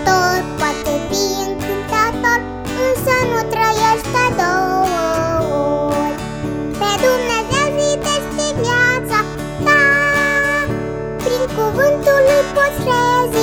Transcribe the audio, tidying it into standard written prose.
Creator poate fi încântator, însă nu trăiește a două ori. Pe Dumnezeu zidește viața ta, prin cuvântul lui poți reza.